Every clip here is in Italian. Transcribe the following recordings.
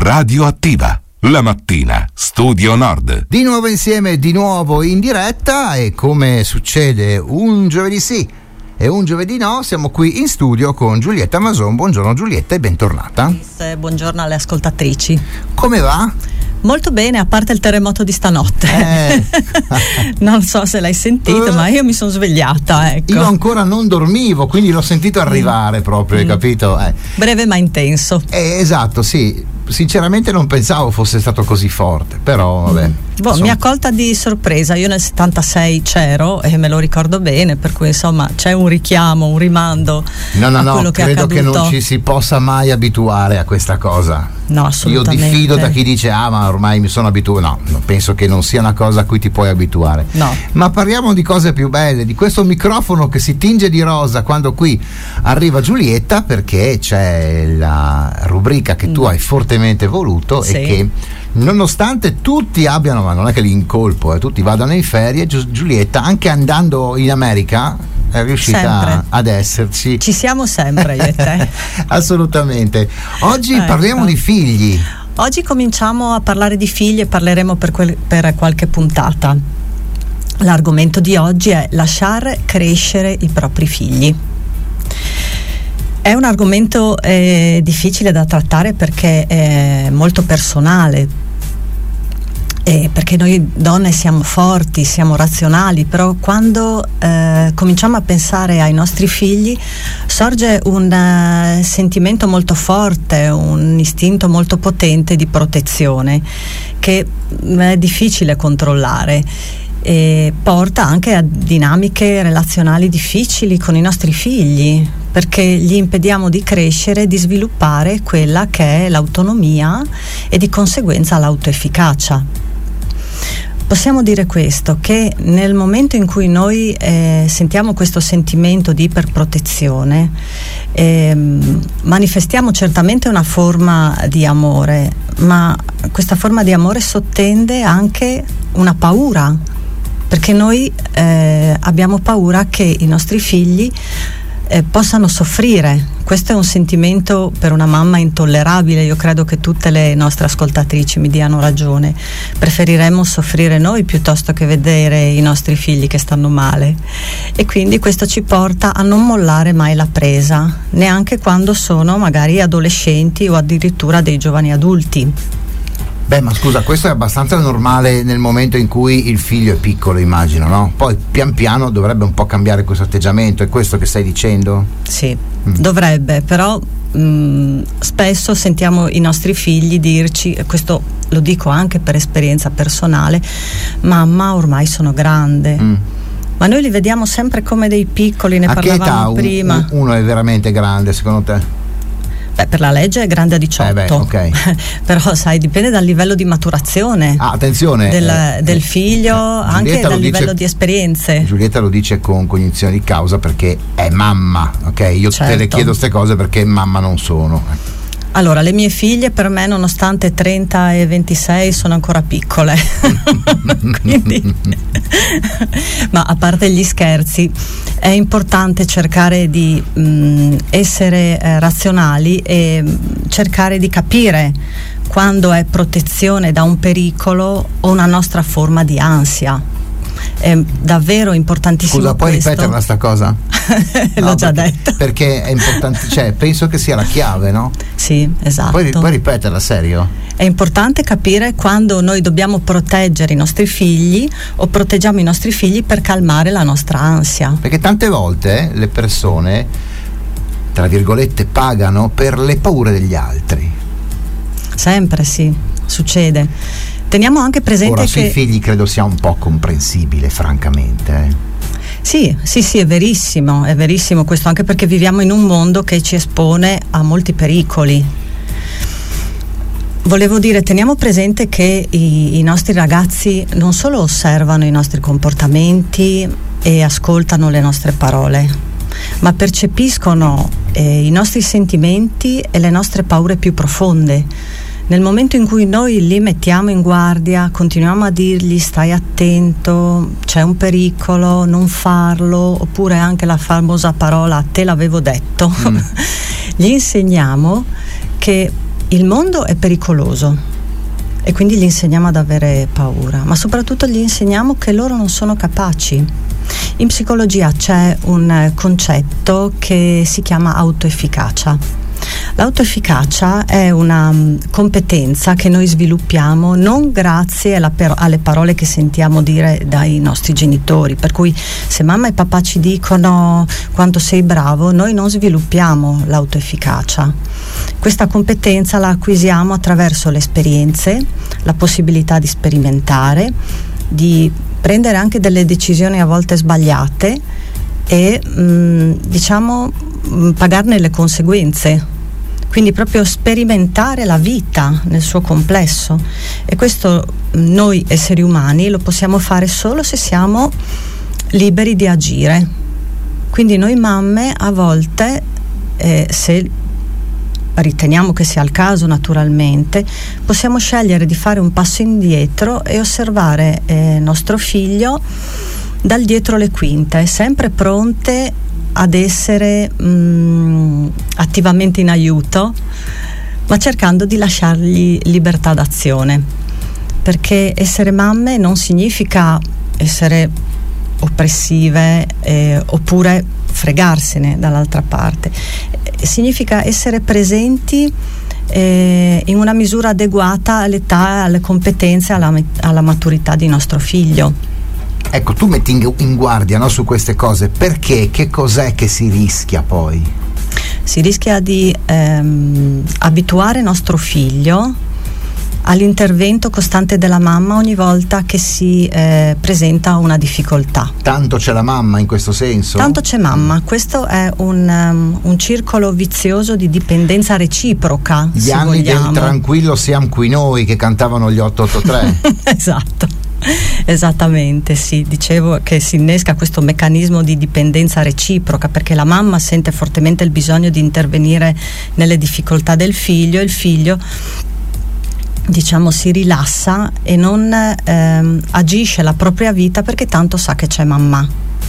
Radioattiva. La mattina, Studio Nord. Di nuovo insieme, di nuovo in diretta, e come succede un giovedì sì e un giovedì no, siamo qui in studio con Giulietta Mason. Buongiorno Giulietta e bentornata. Buongiorno alle ascoltatrici. Come va? Molto bene, a parte il terremoto di stanotte. Non so se l'hai sentito, ma io mi sono svegliata, ecco. Io ancora non dormivo, quindi l'ho sentito arrivare proprio, hai capito? Breve ma intenso. Esatto, sì. Sinceramente non pensavo fosse stato così forte, però vabbè. Mi ha colta di sorpresa. Io nel 76 c'ero e me lo ricordo bene, per cui insomma c'è un richiamo, un rimando a quello che è accaduto. Credo che non ci si possa mai abituare a questa cosa. No, assolutamente. Io diffido da chi dice ma ormai mi sono abituato. No, penso che non sia una cosa a cui ti puoi abituare. No. Ma parliamo di cose più belle, di questo microfono che si tinge di rosa quando qui arriva Giulietta, perché c'è la rubrica che tu hai fortemente voluto, sì. E che nonostante tutti abbiano, ma non è che li incolpo, tutti vadano in ferie, Giulietta, anche andando in America, è riuscita ad esserci. Ci siamo sempre io e te. Assolutamente. Oggi parliamo di figli. Oggi cominciamo a parlare di figli e parleremo per qualche puntata. L'argomento di oggi è lasciar crescere i propri figli. È un argomento difficile da trattare perché è molto personale, perché noi donne siamo forti, siamo razionali, però quando cominciamo a pensare ai nostri figli sorge un sentimento molto forte, un istinto molto potente di protezione che è difficile controllare. E porta anche a dinamiche relazionali difficili con i nostri figli, perché gli impediamo di crescere e di sviluppare quella che è l'autonomia e di conseguenza l'autoefficacia. Possiamo dire questo, che nel momento in cui noi sentiamo questo sentimento di iperprotezione, manifestiamo certamente una forma di amore, ma questa forma di amore sottende anche una paura, perché noi abbiamo paura che i nostri figli possano soffrire. Questo è un sentimento per una mamma intollerabile. Io credo che tutte le nostre ascoltatrici mi diano ragione. Preferiremmo soffrire noi piuttosto che vedere i nostri figli che stanno male, e quindi questo ci porta a non mollare mai la presa, neanche quando sono magari adolescenti o addirittura dei giovani adulti. Beh, ma scusa, questo è abbastanza normale nel momento in cui il figlio è piccolo, immagino, no? Poi pian piano dovrebbe un po' cambiare questo atteggiamento, è questo che stai dicendo? Sì, dovrebbe, però spesso sentiamo i nostri figli dirci, e questo lo dico anche per esperienza personale: mamma, ormai sono grande. Ma noi li vediamo sempre come dei piccoli, ne parlavamo prima. A che età uno è veramente grande, secondo te? Per la legge è grande a 18, okay. Però sai, dipende dal livello di maturazione attenzione, del figlio, anche dal livello di esperienze. Giulietta lo dice con cognizione di causa perché è mamma, ok? Io te le chiedo queste cose perché mamma non sono. Allora, le mie figlie per me, nonostante 30 e 26, sono ancora piccole. Quindi, ma a parte gli scherzi, è importante cercare di essere razionali e cercare di capire quando è protezione da un pericolo o una nostra forma di ansia. È davvero importantissimo. Scusa, puoi ripeterla sta cosa? L'ho già detto. Perché è importante, cioè penso che sia la chiave, no? Sì, esatto. Puoi ripeterla, serio? È importante capire quando noi dobbiamo proteggere i nostri figli o proteggiamo i nostri figli per calmare la nostra ansia. Perché tante volte le persone, tra virgolette, pagano per le paure degli altri. Sempre, sì, succede. Teniamo anche presente ora, sui figli credo sia un po' comprensibile, francamente. Sì, è verissimo questo, anche perché viviamo in un mondo che ci espone a molti pericoli. Volevo dire, teniamo presente che i nostri ragazzi non solo osservano i nostri comportamenti e ascoltano le nostre parole, ma percepiscono i nostri sentimenti e le nostre paure più profonde. Nel momento in cui noi li mettiamo in guardia, continuiamo a dirgli stai attento, c'è un pericolo, non farlo, oppure anche la famosa parola te l'avevo detto, gli insegniamo che il mondo è pericoloso e quindi gli insegniamo ad avere paura, ma soprattutto gli insegniamo che loro non sono capaci. In psicologia c'è un concetto che si chiama autoefficacia. L'autoefficacia è una competenza che noi sviluppiamo non grazie alle parole che sentiamo dire dai nostri genitori, per cui se mamma e papà ci dicono quanto sei bravo, noi non sviluppiamo l'autoefficacia. Questa competenza la acquisiamo attraverso le esperienze, la possibilità di sperimentare, di prendere anche delle decisioni a volte sbagliate e pagarne le conseguenze. Quindi proprio sperimentare la vita nel suo complesso, e questo noi esseri umani lo possiamo fare solo se siamo liberi di agire. Quindi noi mamme a volte, se riteniamo che sia il caso naturalmente, possiamo scegliere di fare un passo indietro e osservare nostro figlio dal dietro le quinte, sempre pronte ad essere attivamente in aiuto, ma cercando di lasciargli libertà d'azione, perché essere mamme non significa essere oppressive oppure fregarsene dall'altra parte, significa essere presenti in una misura adeguata all'età, alle competenze, alla maturità di nostro figlio. Ecco, tu metti in guardia, no, su queste cose, perché che cos'è che si rischia poi? Si rischia di abituare nostro figlio all'intervento costante della mamma ogni volta che si presenta una difficoltà. Tanto c'è la mamma in questo senso? Tanto c'è mamma, questo è un circolo vizioso di dipendenza reciproca. Gli anni del tranquillo siamo qui noi, che cantavano gli 883. Esatto. Esattamente, sì, dicevo che si innesca questo meccanismo di dipendenza reciproca, perché la mamma sente fortemente il bisogno di intervenire nelle difficoltà del figlio, e il figlio si rilassa e non agisce la propria vita perché tanto sa che c'è mamma.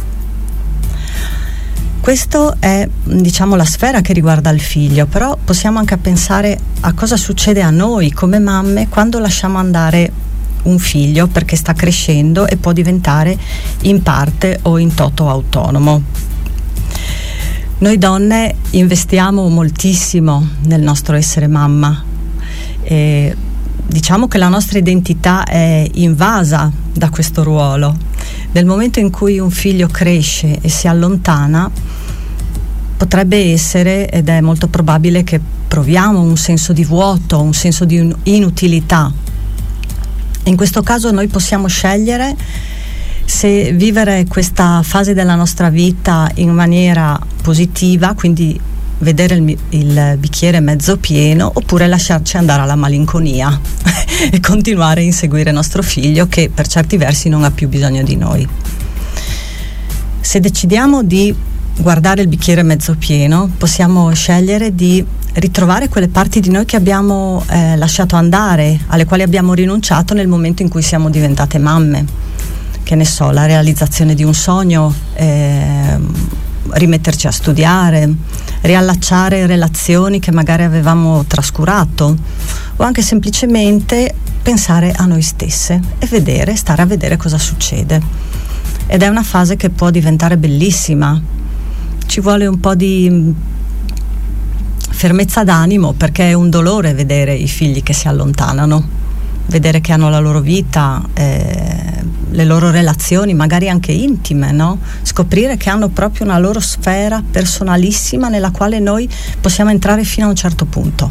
Questo è la sfera che riguarda il figlio, però possiamo anche pensare a cosa succede a noi come mamme quando lasciamo andare un figlio perché sta crescendo e può diventare in parte o in toto autonomo. Noi donne investiamo moltissimo nel nostro essere mamma e diciamo che la nostra identità è invasa da questo ruolo. Nel momento in cui un figlio cresce e si allontana, potrebbe essere, ed è molto probabile, che proviamo un senso di vuoto, un senso di inutilità. In questo caso noi possiamo scegliere se vivere questa fase della nostra vita in maniera positiva, quindi vedere il bicchiere mezzo pieno, oppure lasciarci andare alla malinconia e continuare a inseguire nostro figlio, che per certi versi non ha più bisogno di noi. Se decidiamo di guardare il bicchiere mezzo pieno, possiamo scegliere di ritrovare quelle parti di noi che abbiamo lasciato andare, alle quali abbiamo rinunciato nel momento in cui siamo diventate mamme. Che ne so, la realizzazione di un sogno, rimetterci a studiare, riallacciare relazioni che magari avevamo trascurato, o anche semplicemente pensare a noi stesse e stare a vedere cosa succede. Ed è una fase che può diventare bellissima. Ci vuole un po' di fermezza d'animo, perché è un dolore vedere i figli che si allontanano, vedere che hanno la loro vita, le loro relazioni magari anche intime, no? Scoprire che hanno proprio una loro sfera personalissima nella quale noi possiamo entrare fino a un certo punto.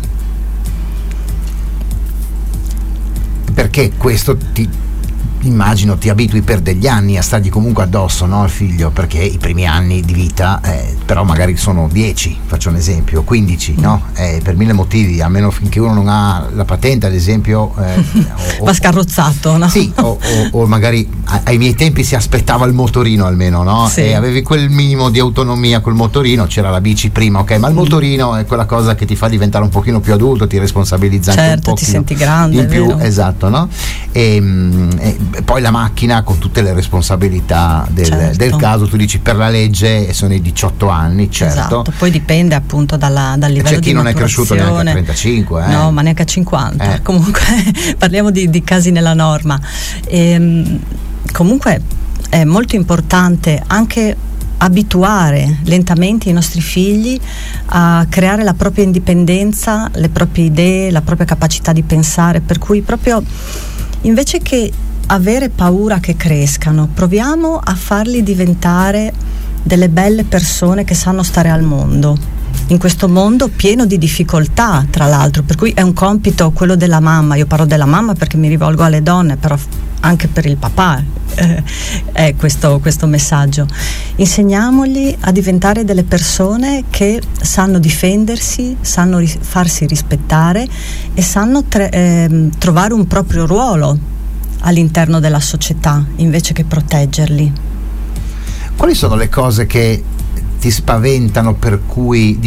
Perché questo immagino ti abitui per degli anni a stargli comunque addosso, no, al figlio, perché i primi anni di vita però magari sono 10, faccio un esempio, 15, no? Per mille motivi, almeno finché uno non ha la patente, ad esempio, va scarrozzato, no? Sì, o magari ai miei tempi si aspettava il motorino almeno, no? Sì. E avevi quel minimo di autonomia col motorino, c'era la bici prima, ok, ma il motorino è quella cosa che ti fa diventare un pochino più adulto, ti responsabilizza anche un po' ti senti grande in più, vero? Esatto, no? E poi la macchina con tutte le responsabilità del caso. Tu dici per la legge sono i 18 anni, certo. Esatto, poi dipende appunto dal livello di maturazione. C'è chi non è cresciuto neanche a 35, no, ma neanche a 50. Comunque parliamo di casi nella norma. Comunque è molto importante anche abituare lentamente i nostri figli a creare la propria indipendenza, le proprie idee, la propria capacità di pensare, per cui proprio invece che avere paura che crescano, proviamo a farli diventare delle belle persone che sanno stare al mondo, in questo mondo pieno di difficoltà, tra l'altro, per cui è un compito quello della mamma. Io parlo della mamma perché mi rivolgo alle donne, però anche per il papà è questo messaggio. Insegniamogli a diventare delle persone che sanno difendersi, sanno farsi rispettare e sanno trovare un proprio ruolo all'interno della società invece che proteggerli. Quali sono le cose che ti spaventano per cui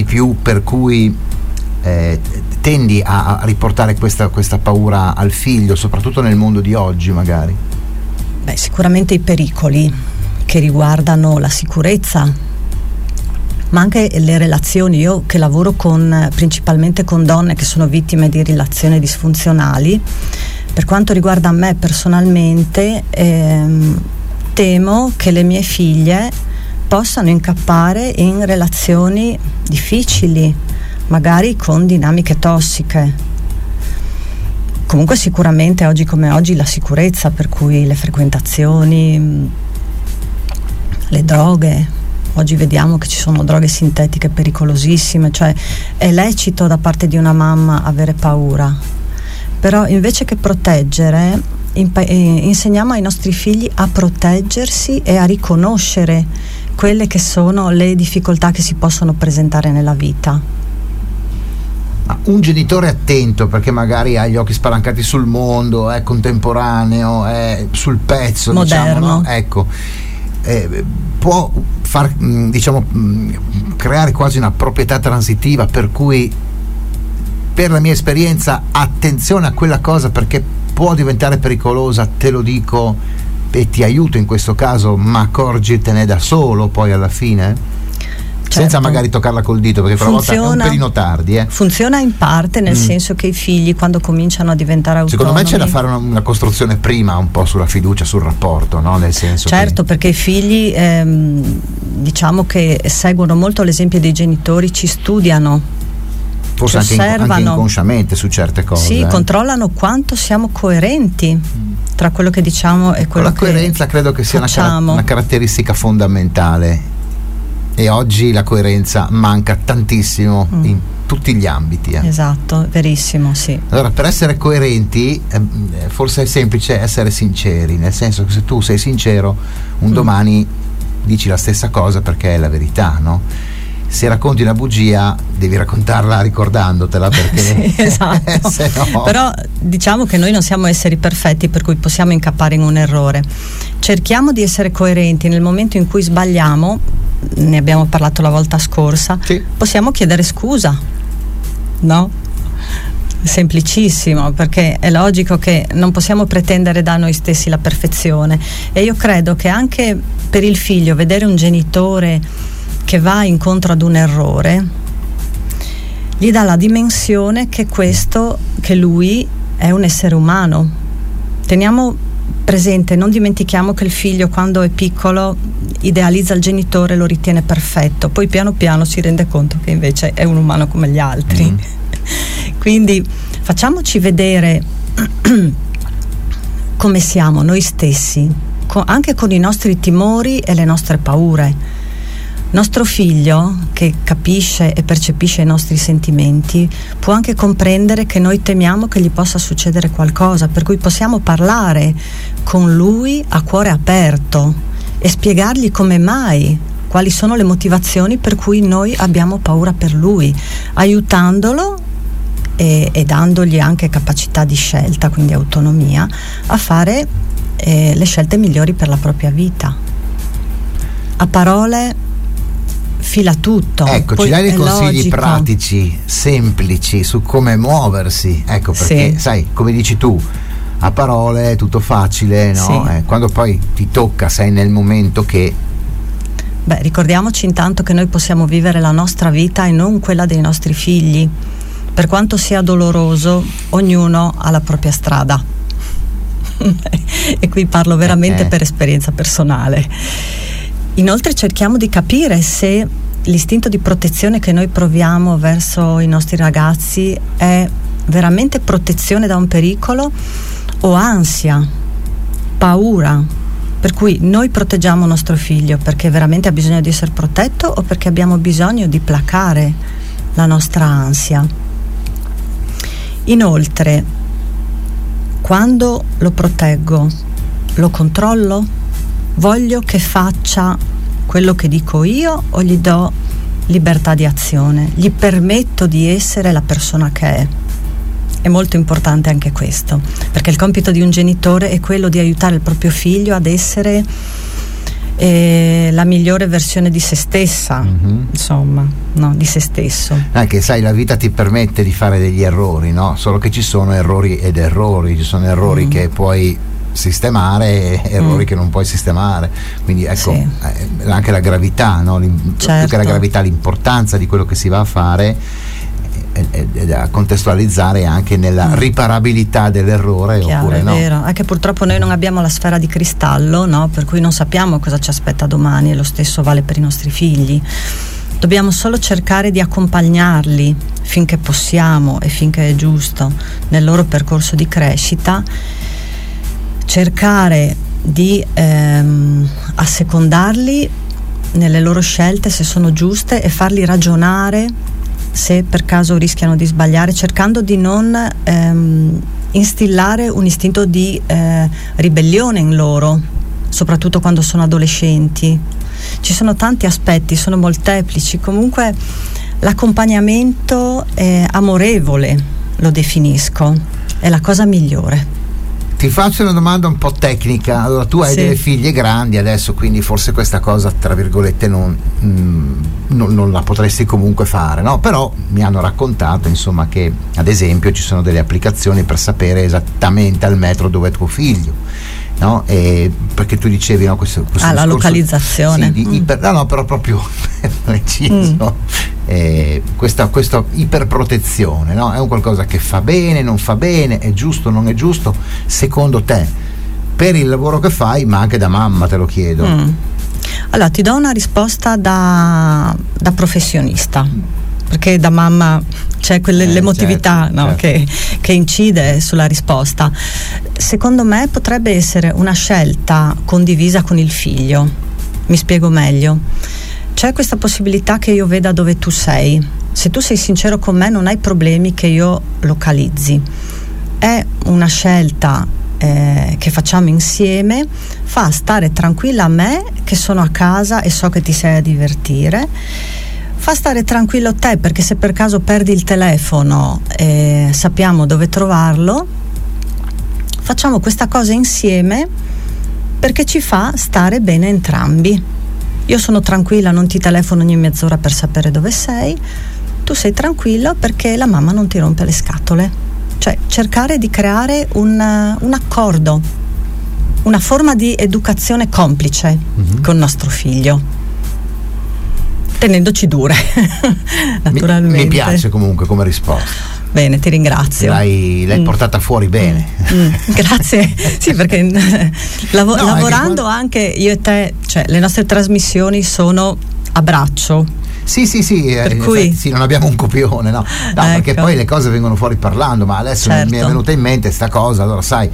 tendi a riportare questa paura al figlio, soprattutto nel mondo di oggi magari? Beh, sicuramente i pericoli che riguardano la sicurezza, ma anche le relazioni. Io che lavoro principalmente con donne che sono vittime di relazioni disfunzionali, per quanto riguarda me personalmente, temo che le mie figlie possano incappare in relazioni difficili, magari con dinamiche tossiche. Comunque sicuramente oggi come oggi la sicurezza, per cui le frequentazioni, le droghe, oggi vediamo che ci sono droghe sintetiche pericolosissime, cioè è lecito da parte di una mamma avere paura, però invece che proteggere insegniamo ai nostri figli a proteggersi e a riconoscere quelle che sono le difficoltà che si possono presentare nella vita. Un genitore attento, perché magari ha gli occhi spalancati sul mondo, è contemporaneo, è sul pezzo, moderno, diciamo, no? Ecco, può far, creare quasi una proprietà transitiva, per cui, per la mia esperienza, attenzione a quella cosa perché può diventare pericolosa, te lo dico e ti aiuto in questo caso, ma accorgitene da solo poi alla fine? Certo. Senza magari toccarla col dito, perché per una volta è un pelino tardi. Funziona in parte, nel senso che i figli, quando cominciano a diventare autonomi, secondo me c'è da fare una costruzione prima un po' sulla fiducia, sul rapporto, no? Nel senso certo, perché i figli diciamo che seguono molto l'esempio dei genitori, ci studiano, forse ci osservano, anche inconsciamente su certe cose. Sì, controllano quanto siamo coerenti tra quello che diciamo e quello che facciamo. La coerenza credo che sia una caratteristica fondamentale. E oggi la coerenza manca tantissimo in tutti gli ambiti. Esatto, verissimo, sì. Allora, per essere coerenti forse è semplice essere sinceri, nel senso che se tu sei sincero un domani dici la stessa cosa perché è la verità, no? Se racconti una bugia devi raccontarla ricordandotela, perché sì, esatto. Se no... Però diciamo che noi non siamo esseri perfetti, per cui possiamo incappare in un errore. Cerchiamo di essere coerenti. Nel momento in cui sbagliamo, ne abbiamo parlato la volta scorsa, sì, possiamo chiedere scusa, no? Semplicissimo, perché è logico che non possiamo pretendere da noi stessi la perfezione, e io credo che anche per il figlio vedere un genitore che va incontro ad un errore gli dà la dimensione che lui è un essere umano. Teniamo presente, non dimentichiamo che il figlio, quando è piccolo, idealizza il genitore, lo ritiene perfetto, poi piano piano si rende conto che invece è un umano come gli altri. Quindi facciamoci vedere come siamo noi stessi, anche con i nostri timori e le nostre paure. Nostro figlio, che capisce e percepisce i nostri sentimenti, può anche comprendere che noi temiamo che gli possa succedere qualcosa, per cui possiamo parlare con lui a cuore aperto e spiegargli come mai, quali sono le motivazioni per cui noi abbiamo paura per lui, aiutandolo e dandogli anche capacità di scelta, quindi autonomia, a fare le scelte migliori per la propria vita. A parole fila tutto. Ecco, ci dai dei consigli pratici, semplici, su come muoversi, ecco, perché sai, come dici tu, a parole è tutto facile, no? Sì. Quando poi ti tocca, sei nel momento che Ricordiamoci intanto che noi possiamo vivere la nostra vita e non quella dei nostri figli. Per quanto sia doloroso, ognuno ha la propria strada. E qui parlo veramente per esperienza personale. Inoltre cerchiamo di capire se l'istinto di protezione che noi proviamo verso i nostri ragazzi è veramente protezione da un pericolo o ansia, paura, per cui noi proteggiamo nostro figlio perché veramente ha bisogno di essere protetto o perché abbiamo bisogno di placare la nostra ansia. Inoltre, quando lo proteggo, lo controllo? Voglio che faccia quello che dico io o gli do libertà di azione? Gli permetto di essere la persona che è? È molto importante anche questo, perché il compito di un genitore è quello di aiutare il proprio figlio ad essere la migliore versione di se stessa, insomma, no, di se stesso. Anche sai, la vita ti permette di fare degli errori, no? Solo che ci sono errori ed errori, ci sono errori che puoi sistemare e errori che non puoi sistemare, quindi ecco, anche la gravità, no? Più che la gravità, l'importanza di quello che si va a fare è da contestualizzare anche nella riparabilità dell'errore. Chiaro, oppure no. È vero, anche purtroppo noi non abbiamo la sfera di cristallo, no? Per cui non sappiamo cosa ci aspetta domani, e lo stesso vale per i nostri figli. Dobbiamo solo cercare di accompagnarli finché possiamo e finché è giusto nel loro percorso di crescita, cercare di assecondarli nelle loro scelte se sono giuste e farli ragionare se per caso rischiano di sbagliare, cercando di non instillare un istinto di ribellione in loro, soprattutto quando sono adolescenti. Ci sono tanti aspetti, sono molteplici. Comunque l'accompagnamento amorevole, lo definisco, è la cosa migliore. Ti faccio una domanda un po' tecnica. Allora, tu hai delle figlie grandi adesso, quindi forse questa cosa, tra virgolette, non la potresti comunque fare, no? Però mi hanno raccontato, insomma, che ad esempio ci sono delle applicazioni per sapere esattamente al metro dove è tuo figlio, no? Perché tu dicevi, no, questo la localizzazione. Sì, no, però proprio preciso. Questa iperprotezione, no? È un qualcosa che fa bene, non fa bene, è giusto, non è giusto, secondo te, per il lavoro che fai, ma anche da mamma, te lo chiedo. Allora, ti do una risposta da professionista, perché da mamma c'è l'emotività, certo, no? Certo. Che incide sulla risposta. Secondo me potrebbe essere una scelta condivisa con il figlio. Mi spiego meglio. C'è questa possibilità che io veda dove tu sei. Se tu sei sincero con me, non hai problemi che io localizzi. È una scelta che facciamo insieme, fa stare tranquilla a me che sono a casa e so che ti sei a divertire, fa stare tranquillo te perché se per caso perdi il telefono sappiamo dove trovarlo. Facciamo questa cosa insieme perché ci fa stare bene entrambi. Io sono tranquilla, non ti telefono ogni mezz'ora per sapere dove sei, tu sei tranquillo perché la mamma non ti rompe le scatole. Cioè cercare di creare un accordo, una forma di educazione complice con nostro figlio, tenendoci dure. Naturalmente. Mi piace comunque come risposta. Bene, ti ringrazio. L'hai portata fuori bene. Grazie. Sì, perché lavorando anche io e te, cioè le nostre trasmissioni sono a braccio. Sì, per cui sì, non abbiamo un copione, no? Ecco. Perché poi le cose vengono fuori parlando, ma adesso mi è venuta in mente sta cosa. Allora, sai,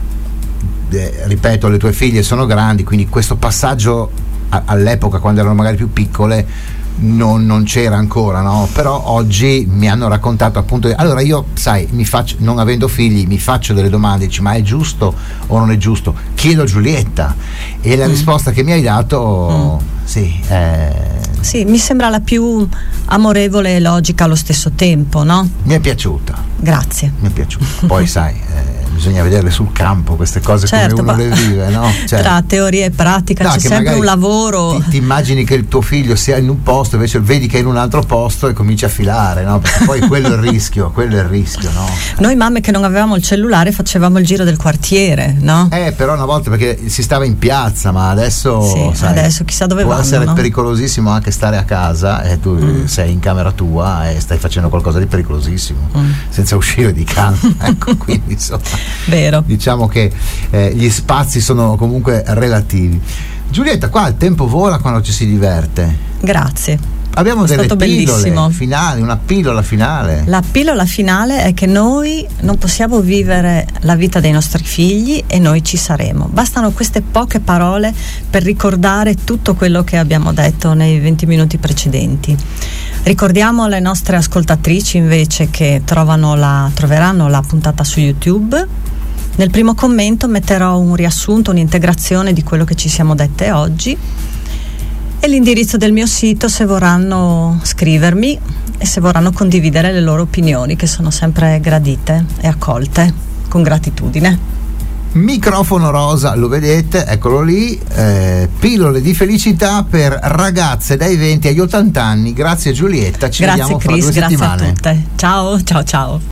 ripeto, le tue figlie sono grandi, quindi questo passaggio all'epoca, quando erano magari più piccole, non c'era ancora, no? Però oggi mi hanno raccontato appunto. Allora io, sai, non avendo figli, mi faccio delle domande, dici, ma è giusto o non è giusto? Chiedo a Giulietta e la risposta che mi hai dato sì, mi sembra la più amorevole e logica allo stesso tempo, no? Mi è piaciuta. Grazie. Mi è piaciuta. Poi sai, bisogna vederle sul campo queste cose, certo, come uno le vive, no? Cioè, tra teoria e pratica c'è sempre un lavoro. Ti immagini che il tuo figlio sia in un posto, invece vedi che è in un altro posto e cominci a filare, no? Perché poi quello è il rischio, no? Noi mamme che non avevamo il cellulare facevamo il giro del quartiere, no? Però una volta, perché si stava in piazza, ma adesso, sì, sai, adesso chissà dove può vanno, essere no? pericolosissimo anche stare a casa e tu sei in camera tua e stai facendo qualcosa di pericolosissimo senza uscire di casa. Ecco, quindi insomma, vero. Diciamo che gli spazi sono comunque relativi. Giulietta, qua il tempo vola quando ci si diverte. Grazie. Abbiamo delle pillole bellissimo. finali, una pillola finale. La pillola finale è che noi non possiamo vivere la vita dei nostri figli e noi ci saremo. Bastano queste poche parole per ricordare tutto quello che abbiamo detto nei 20 minuti precedenti. Ricordiamo alle nostre ascoltatrici invece che troveranno la puntata su YouTube. Nel primo commento metterò un riassunto, un'integrazione di quello che ci siamo dette oggi e l'indirizzo del mio sito se vorranno scrivermi e se vorranno condividere le loro opinioni, che sono sempre gradite e accolte con gratitudine. Microfono rosa, lo vedete, eccolo lì, pillole di felicità per ragazze dai 20 agli 80 anni. Grazie Giulietta, ci vediamo fra 2 settimane. Grazie a tutte. Ciao.